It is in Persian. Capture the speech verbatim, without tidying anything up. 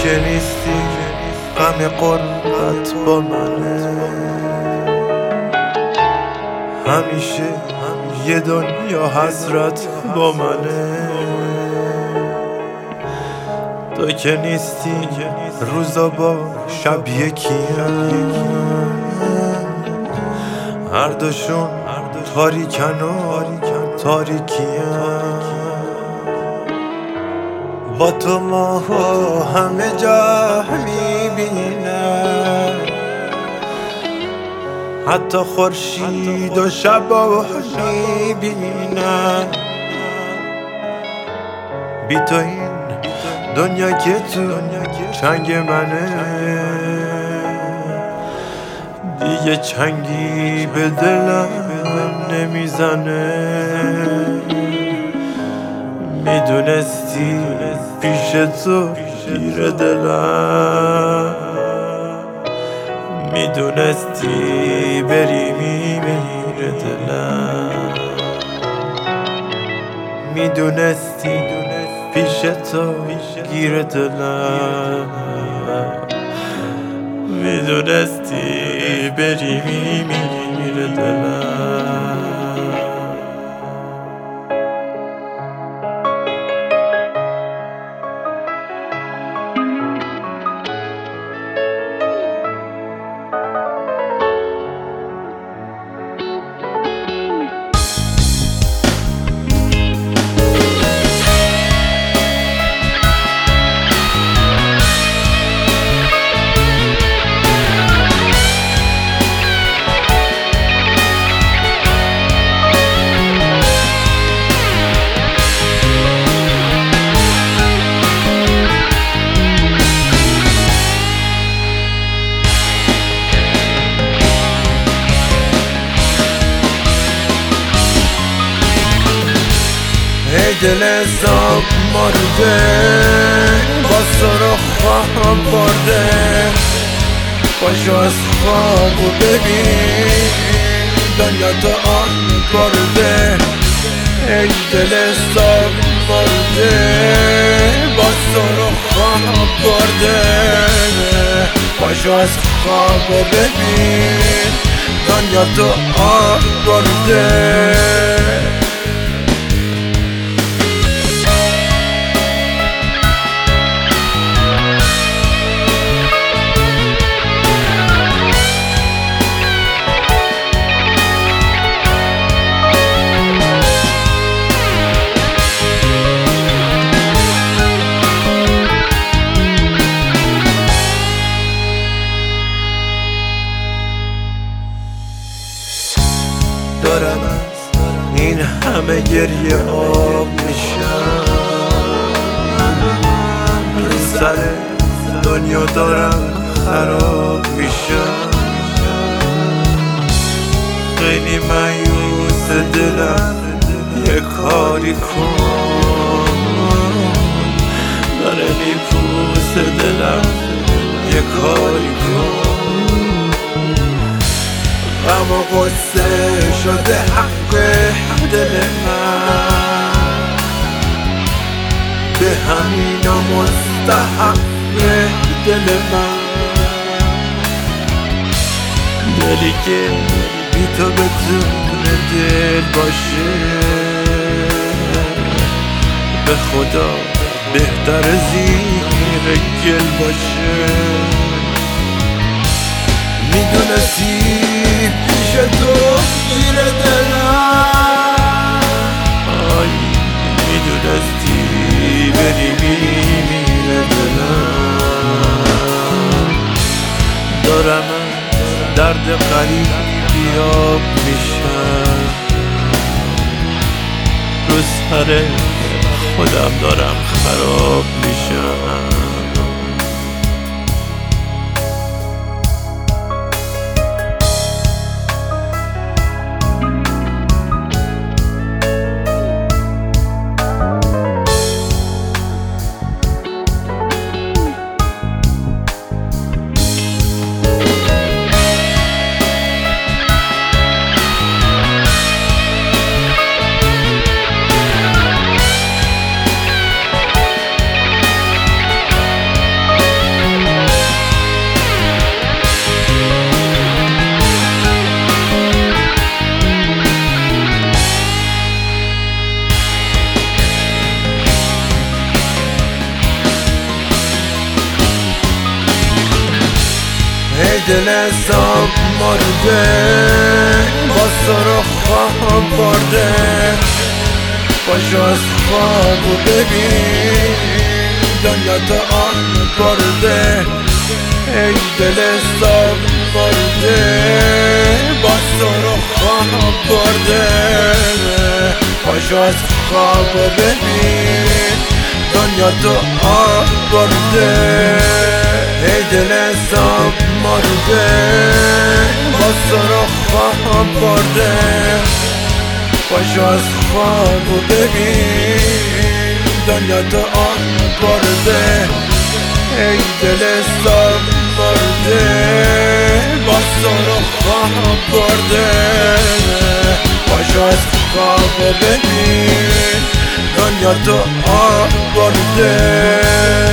که نیستی غم غربت با منه، همیشه یه دنیا حسرت با منه. تو که نیستی روزا با شب یکی‌ان، هر دوشون تاریکن و تاریکی‌ان. با تو ماها همه جا میبینن، حتی خورشید و شبا میبینن. بی تو این دنیا که تو چنگ منه، دیگه چنگی به دلم نمیزنه. میدونستی پیش تو گیر دلم، میدونستی بری میمیره دلم، میدونستی پیش تو گیر دلم، میدونستی بری میمیره دلم. ای دل زاب مرده، با سرخ خواهم برده، پاشو از خوابو ببین دنیا تو آن برده. ای دل زاب مرده، با سرخ خواهم برده، پاشو از خوابو ببین دنیا تو آن برده. دارم از این همه گریه آب میشم، رو سر دنیا دارم خراب میشم. خیلی مایوس دلم، یه کاری کن، داره میپوس دلم، یه کاری کن. غم و غصه شده حق دل من، به همینا مستحق دل من. دلی که بی تو بتونه دل باشه، به خدا بهتر زیر گل باشه. میدونستی پیش تو گیر دلم، آی میدونستی بری میمیره دلم. دارم درد غریب بیاب میشم، رو سر خودم دارم خراب میشم. دل حساب مرده با سر خواب برده پاشو از خوابو ببین دنیا تو آن برده ای دل حساب مرده با سر خواب برده پاشو از خوابو ببین دنیا تو آن برده ای دل حساب مرده با سر خواب برده پاشو از خوابو ببین دنیا تو آن برده ای دل حساب مرده با سر خواب برده پاشو از خوابو ببین دنیا تو آن برده